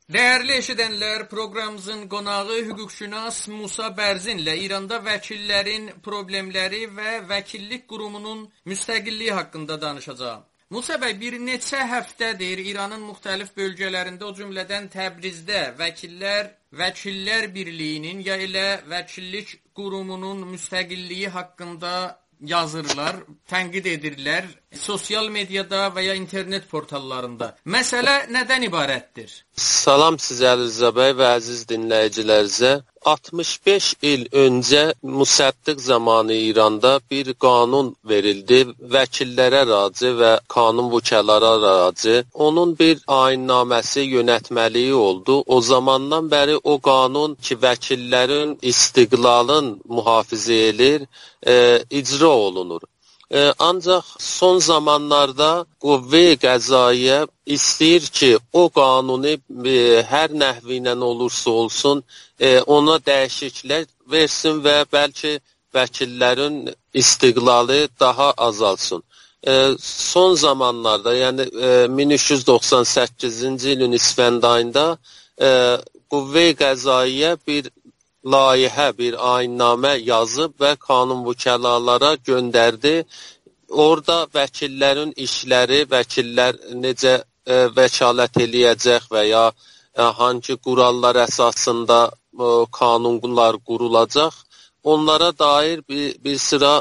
Değerli eşidənlər, proqramımızın qonağı hüquqşünas Musa Bərzinlə İranda vəkillərin problemləri və vəkillik qurumunun müstəqilliyi haqqında danışacağım. Musa bəy, bir neçə həftədir İranın müxtəlif bölgələrində, o cümlədən Təbrizdə Vəkillər Birliyinin ya elə vəkillik qurumunun müstəqilliyi haqqında yazırlar, tənqid edirlər sosial mediada və ya internet portallarında. Məsələ nədən ibarətdir? Salam sizə Əliza bəy və əziz dinləyicilərinizə. 65 il öncə Müsəddiq zamanı İranda bir qanun verildi, vəkillərə raci və qanun vükalara raci. Onun bir ayinnaməsi, yönətməliyi oldu. O zamandan bəri o qanun ki, vəkillərin istiqlalın mühafizə edir, icra olunur. Ancaq son zamanlarda Qüvvə-i Qəzaiyə istəyir ki, o qanunu hər nəhvi ilə olursa olsun, ona dəyişikliklər versin və bəlkə vəkillərin istiqlalı daha azalsın. Son zamanlarda, yəni 1398-ci ilin İsfənd ayında Qüvvə-i Qəzaiyə bir layihə, bir ayinamə yazıb və qanun vükalalara göndərdi. Orada vəkillərin işləri, vəkillər necə vəkalət eləyəcək və ya hangi qurallar əsasında qanunlar qurulacaq, onlara dair bir sıra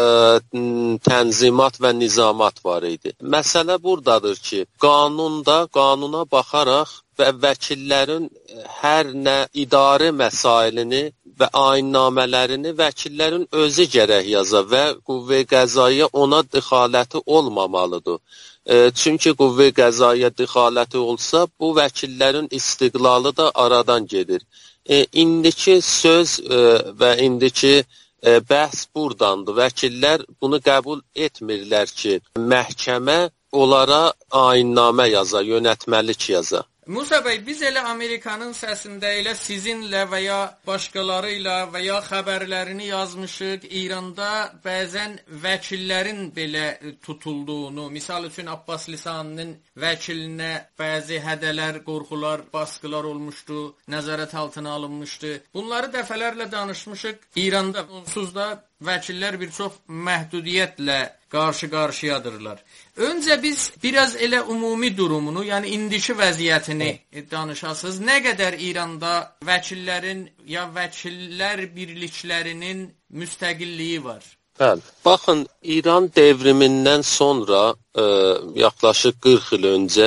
tənzimat və nizamat var idi. Məsələ buradadır ki, qanuna baxaraq və vəkillərin hər nə idarə məsailini və ayinamələrini vəkillərin özü gərək yaza və Qüvvə-i Qəzaiyə ona dixaləti olmamalıdır. Çünki Qüvvə-i Qəzaiyə dixaləti olsa, bu vəkillərin istiqlalı da aradan gedir. İndiki söz və indiki bəhs buradandır. Vəkillər bunu qəbul etmirlər ki, məhkəmə onlara ayinnamə yaza, yönətməlik yaza. Musa bəy, biz elə Amerikanın səsində elə sizinlə və ya başqaları ilə və ya xəbərlərini yazmışıq. İranda bəzən vəkillərin belə tutulduğunu, misal üçün Abbas Lisaninin vəkilinə bəzi hədələr, qorxular, baskılar olmuşdu, nəzarət altına alınmışdı. Bunları dəfələrlə danışmışıq. İranda onsuz da vəkillər bir çox məhdudiyyətlə qarşı-qarşıyadırlar. Öncə biz biraz elə ümumi durumunu, yəni indiki vəziyyətini danışasınız. Nə qədər İranda vəkillərin ya vəkillər birliklərinin müstəqilliyi var? Bəli. Baxın, İran devrimindən sonra, yaxlaşıq 40 il öncə,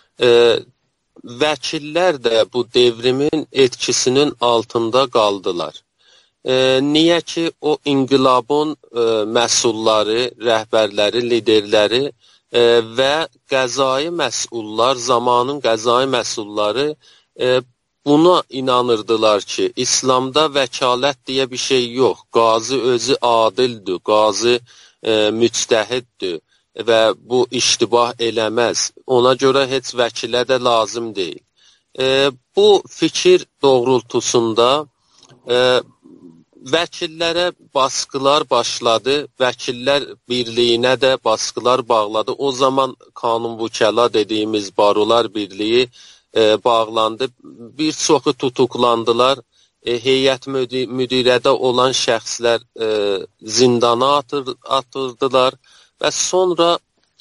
vəkillər də bu devrimin etkisinin altında qaldılar. Niyə ki, o inqilabın məsulları, rəhbərləri, liderləri və qəzai məsullar, zamanın qəzai məsulları buna inanırdılar ki, İslamda vəkalət deyə bir şey yox. Qazi özü adildir, qazi müctəhiddir və bu iştibah eləməz. Ona görə heç vəkilə də lazım deyil. Bu fikir doğrultusunda vəkillərə baskılar başladı, vəkillər birliyinə də baskılar bağladı. O zaman qanun vükala dediyimiz barolar birliyi bağlandı. Bir çoxu tutuklandılar. Heyət müdirədə olan şəxslər zindana atırdılar və sonra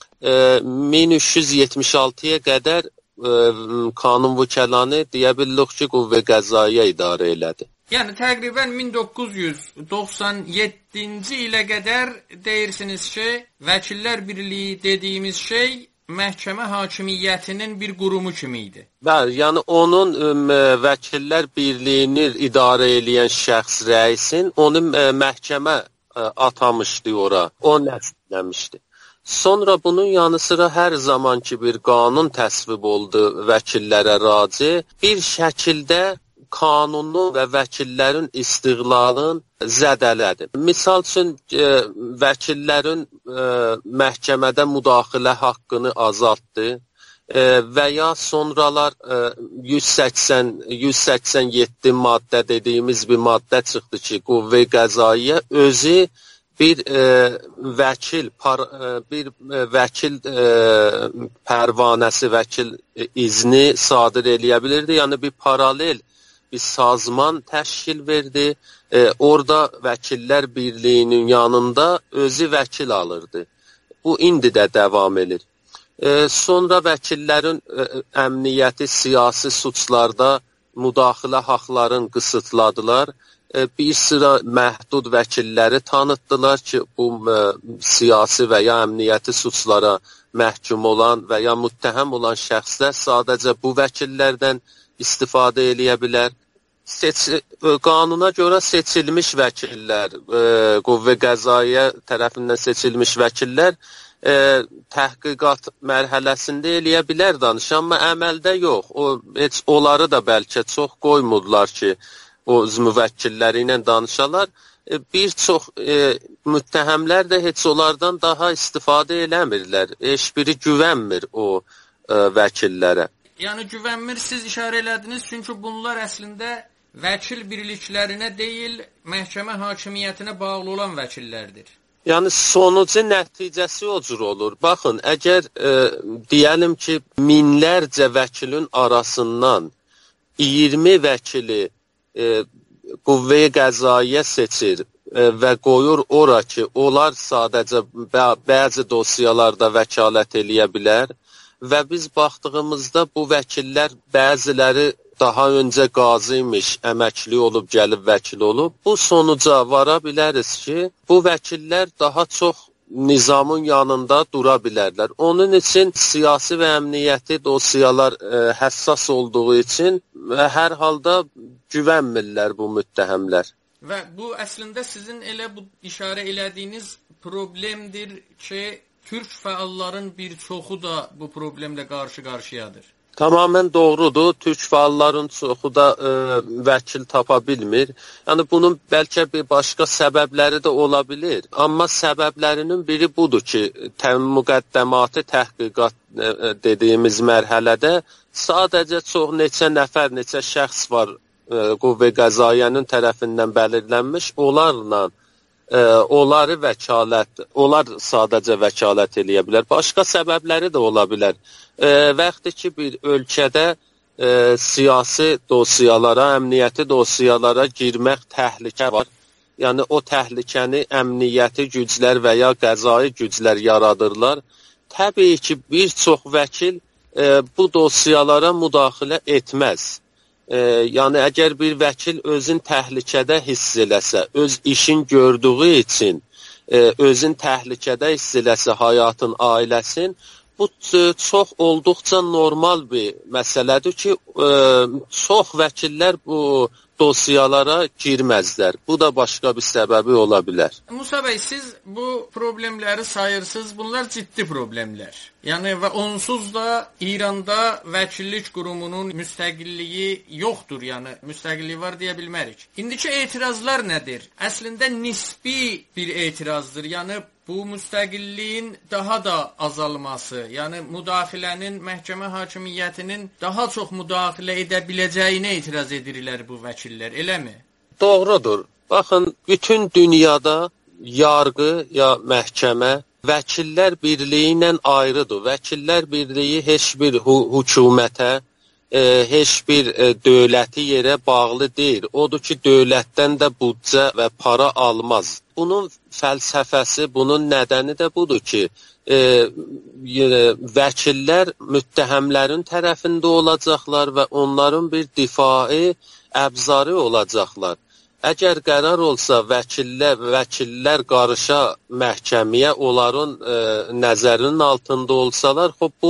1376-ya qədər qanun vükalanı deyə bilirik ki, Qüvvə Qəzaiyə idarə elədi. Yəni, təqribən 1997-ci ilə qədər deyirsiniz ki, Vəkillər Birliyi dediyimiz şey məhkəmə hakimiyyətinin bir qurumu kimi idi. Bəli, yəni onun Vəkillər Birliyini idarə edən şəxs rəisin onu məhkəmə atamışdı ora, o nəsbləmişdi. Sonra bunun yanı sıra hər zaman ki bir qanun təsvib oldu vəkillərə raci, bir şəkildə qanunu və vəkillərin istiqlalını zədələdi. Misal üçün, vəkillərin məhkəmədə müdaxilə haqqını azaltdı və ya sonralar 187 maddə dediyimiz bir maddə çıxdı ki, Qüvvə Qəzaiyə özü bir vəkil pərvanəsi, vəkil izni sadir eləyə bilirdi. Yəni bir paralel bir sazman təşkil verdi. Orada Vəkillər Birliyinin yanında özü vəkil alırdı. Bu indi də davam edir. Sonra vəkillərin əmniyyəti siyasi suçlarda müdaxilə haqlarını qısıtladılar. Bir sıra məhdud vəkilləri tanıtdılar ki, bu siyasi və ya əmniyyəti suçlara məhkum olan və ya müttəhəm olan şəxslər sadəcə bu vəkillərdən istifadə eləyə bilər. Qanuna görə seçilmiş vəkillər, Qüvvə Qəzaiyə tərəfindən seçilmiş vəkillər təhqiqat mərhələsində eləyə bilər danışa, amma əməldə yox. Heç onları da bəlkə çox qoymurlar ki, o müvəkkilləri ilə danışalar. Bir çox müttəhəmlər də heç onlardan daha istifadə eləmirlər. Heç biri güvənmir o vəkillərə. Yəni güvənmir, siz işarə elədiniz, çünki bunlar əslində vəkil birliklərinə deyil, məhkəmə hakimiyyətinə bağlı olan vəkillərdir. Yəni sonucu nəticəsi o cür olur. Baxın, əgər deyəlim ki, minlərcə vəkilin arasından 20 vəkili Qüvvə Qəzaiyə seçir və qoyur ora ki, onlar sadəcə bəzi dosyalarda vəkalət eləyə bilər və biz baxdığımızda bu vəkillər bəziləri daha öncə qazi imiş, əməkli olub, gəlib vəkil olub. Bu sonuca vara biləriz ki, bu vəkillər daha çox nizamın yanında dura bilərlər. Onun üçün siyasi və əmniyyəti dosyalar həssas olduğu üçün hər halda güvənmirlər bu müttəhəmlər. Və bu əslində sizin elə bu işarə elədiyiniz problemdir ki, türk fəalların bir çoxu da bu problemlə qarşı-qarşıyadır. Tamamilə doğrudur. Türk fəalların çoxu da vəkil tapa bilmir. Yəni bunun bəlkə bir başqa səbəbləri də ola bilir. Amma səbəblərinin biri budur ki, müqəddəmatı təhqiqat dediyimiz mərhələdə sadəcə çox neçə nəfər, neçə şəxs var Qüvvə Qəzaiyyənin tərəfindən belirlənmiş. Onlar sadəcə vəkalət eləyə bilər. Başqa səbəbləri də ola bilər. Vaxtı ki, bir ölkədə siyasi dosyalara, əmniyyəti dosyalara girmək təhlükə var. Yəni o təhlükəni əmniyyəti güclər və ya qəzai güclər yaradırlar. Təbii ki, bir çox vəkil bu dosyalara müdaxilə etməz. Yəni əgər bir vəkil özün təhlükədə hiss eləsə, öz işin gördüyü üçün özün təhlükədə hiss eləsə həyatın, ailəsin, bu çox olduqca normal bir məsələdir ki, çox vəkillər bu dosyalara girməzlər. Bu da başqa bir səbəbi ola bilər. Musa bəy, siz bu problemləri sayırsınız. Bunlar ciddi problemlər. Yəni və onsuz da İranda vəkillik qurumunun müstəqilliyi yoxdur. Yəni müstəqilliyi var deyə bilmərik. İndiki etirazlar nədir? Əslində nisbi bir etirazdır. Yəni bu müstəqilliyin daha da azalması, yəni müdaxilənin, məhkəmə hakimiyyətinin daha çox müdaxilə edə biləcəyinə etiraz edirlər bu vəkillər, eləmi? Doğrudur. Baxın, bütün dünyada yargı ya məhkəmə Vəkillər Birliyi ilə ayrıdır. Vəkillər Birliyi heç bir hökumətə, heç bir dövləti yerə bağlı deyil. Odur ki, dövlətdən də büdcə və para almaz. Bunun fəlsəfəsi, bunun nədəni də budur ki, vəkillər müttəhəmlərin tərəfində olacaqlar və onların bir difai əbzarı olacaqlar. Əgər qərar olsa vəkillər qarışa məhkəməyə, onların nəzərinin altında olsalar, bu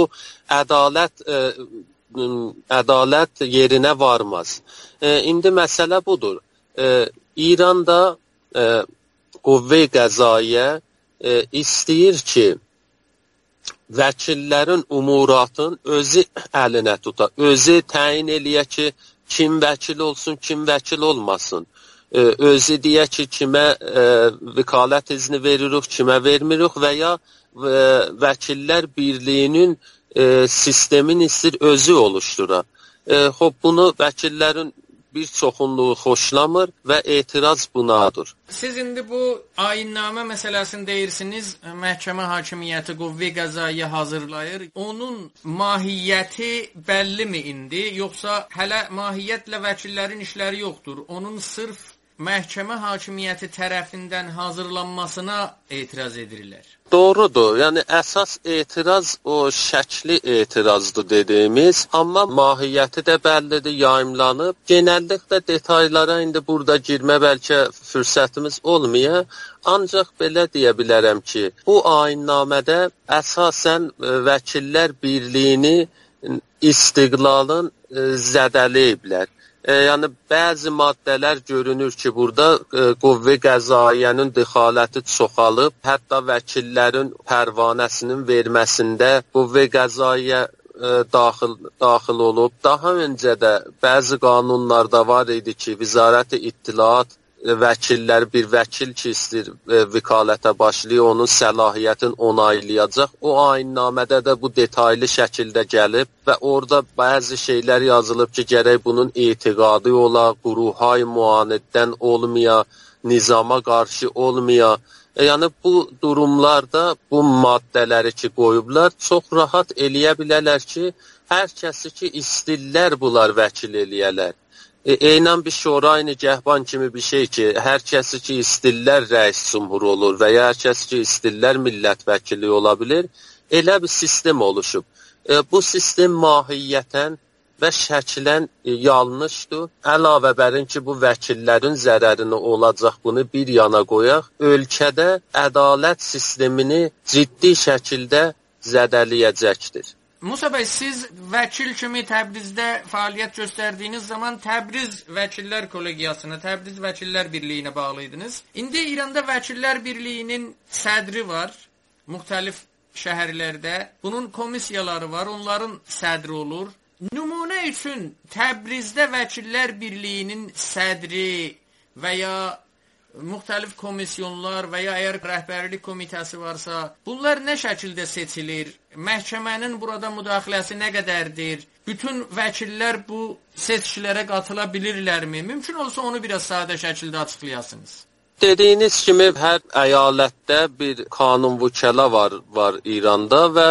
ədalət yerinə varmaz. İndi məsələ budur. İranda Qüvvə Qəzaiyə istəyir ki, vəkillərin umuratın özü əlinə tuta, özü təyin eləyə ki, kim vəkil olsun, kim vəkil olmasın. Özü deyə ki, kimə vəkalət izni veririk, kimə vermirik və ya Vəkillər Birliyinin sistemin istəyir özü oluşdura. Bunu vəkillərin bir çoxunluğu xoşlamır və etiraz bunadır. Siz indi bu ayinnaamə məsələsini deyirsiniz, məhkəmə hakimiyyəti qüvvə qəzayı hazırlayır. Onun mahiyyəti bəllimi indi, yoxsa hələ mahiyyətlə vəkillərin işləri yoxdur? Onun sırf məhkəmə hakimiyyəti tərəfindən hazırlanmasına etiraz edirlər. Doğrudur. Yəni əsas etiraz o şəkli etirazdır dediyimiz, amma mahiyyəti də bəllidir, yayımlanıb. Genəlliklə detaylara indi burada girmə bəlkə fürsətimiz olmaya, ancaq belə deyə bilərəm ki, bu ayinnamədə əsasən Vəkillər Birliyini istiqlalın zədələyiblər. Yəni bəzi maddələr görünür ki, burada qüvvə qəzaiyənin dəxaləti çoxalıb, hətta vəkillərin pərvanəsinin verməsində qüvvə qəzaiyə daxil olub. Daha öncə də bəzi qanunlarda var idi ki, Vizarət-i İttilaat vəkillər, bir vəkil ki istəyir vəkalətə başlayır, onun səlahiyyətini onaylayacaq. O ayinnamədə də bu detaylı şəkildə gəlib və orada bəzi şeylər yazılıb ki, gərək bunun etiqadı ola, quruhay muaniddən olmaya, nizama qarşı olmaya. Yəni bu durumlarda bu maddələri ki qoyublar, çox rahat eləyə bilərlər ki, hər kəsi ki istəyirlər bunlar vəkil eləyələr. Eynən bir şura nigəhban kimi bir şey ki, hər kəsi ki istəyirlər rəis cümhur olur və ya hər kəsi ki istəyirlər millət vəkili ola bilir. Elə bir sistem oluşub. Bu sistem mahiyyətən və şəklən yanlışdır. Əlavə bərin ki, bu vəkillərin zərərinə olacaq, bunu bir yana qoyaq. Ölkədə ədalət sistemini ciddi şəkildə zədələyəcəkdir. Musa bəy, siz vəkil kimi Təbrizdə fəaliyyət göstərdiyiniz zaman Təbriz Vəkillər Kollegiyasına, Təbriz Vəkillər Birliyinə bağlıydınız. İndi İranda Vəkillər Birliyinin sədri var, müxtəlif şəhərlərdə. Bunun komissiyaları var, onların sədri olur. Nümunə üçün Təbrizdə Vəkillər Birliyinin sədri və ya müxtəlif komisyonlar və ya əgər rəhbərlik komitəsi varsa, bunlar nə şəkildə seçilir? Məhkəmənin burada müdaxiləsi nə qədərdir? Bütün vəkillər bu seçkilərə qatıla bilirlərmi? Mümkün olsa onu biraz sadə şəkildə açıqlayasınız. Dediyiniz kimi hər əyalətdə bir qanun vəkəla var İranda və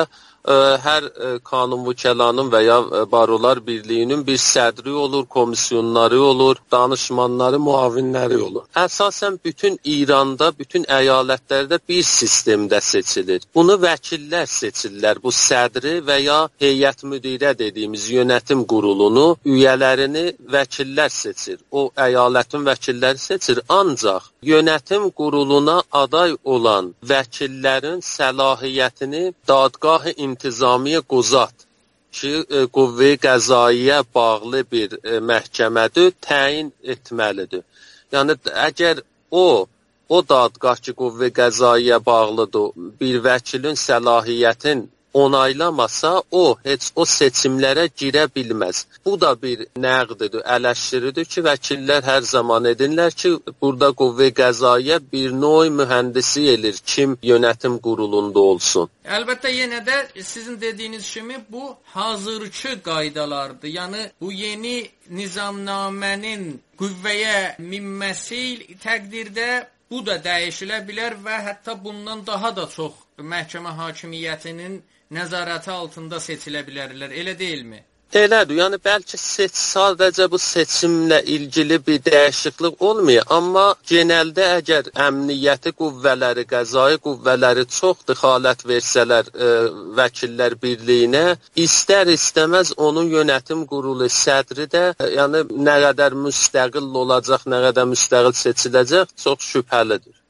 hər qanun vəkəlanın və ya Barolar Birliyinin bir sədri olur, komisyonları olur, danışmanları, müavinləri olur. Əsasən bütün İranda, bütün əyalətlərdə bir sistemdə seçilir. Bunu vəkillər seçirlər. Bu sədri və ya heyət müdirə dediyimiz yönetim qurulunu, üyələrini vəkillər seçir. O əyalətin vəkilləri seçir. Ancaq yönetim quruluna aday olan vəkillərin səlahiyyətini dadgah İntizamiyə Qozat ki, qüvvə qəzaiyə bağlı bir məhkəmədir, təyin etməlidir. Yəni, əgər o dadgah ki, qüvvə qəzaiyə bağlıdır, bir vəkilin səlahiyyətin onaylamasa, o heç o seçimlərə girə bilməz. Bu da bir nəqdidir, ələşdiridir ki, vəkillər hər zaman edirlər ki, burada qüvvə qəzaiyə bir növ mühəndisi elir, kim yönetim qurulunda olsun. Əlbəttə, yenə də sizin dediyiniz kimi bu hazırki qaydalardır. Yəni, bu yeni nizamnamənin qüvvəyə minməsi təqdirdə bu da dəyişilə bilər və hətta bundan daha da çox məhkəmə hakimiyyətinin nəzarəti altında seçilə bilərlər, elə deyilmi? Elədir, yəni bəlkə sadəcə bu seçimlə ilgili bir dəyişiklik olmuyor, amma genəldə əgər əmniyyəti qüvvələri, qəzai qüvvələri çox dəxalət versələr Vəkillər Birliyinə, istər-istəməz onun yönetim qurulu sədri də, yəni nə qədər müstəqil olacaq, nə qədər müstəqil seçiləcək, çox şübhəlidir.